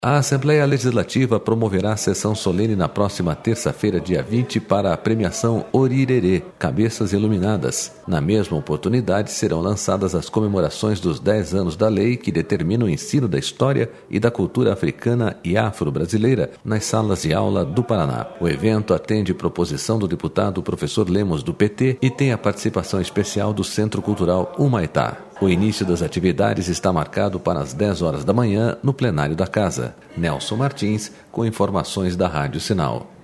A Assembleia Legislativa promoverá a sessão solene na próxima terça-feira, dia 20, para a premiação Orirerê, Cabeças Iluminadas. Na mesma oportunidade, serão lançadas as comemorações dos 10 anos da lei que determina o ensino da história e da cultura africana e afro-brasileira nas salas de aula do Paraná. O evento atende proposição do deputado professor Lemos, do PT, e tem a participação especial do Centro Cultural Humaitá. O início das atividades está marcado para as 10 horas da manhã no plenário da Casa. Nelson Martins, com informações da Rádio Sinal.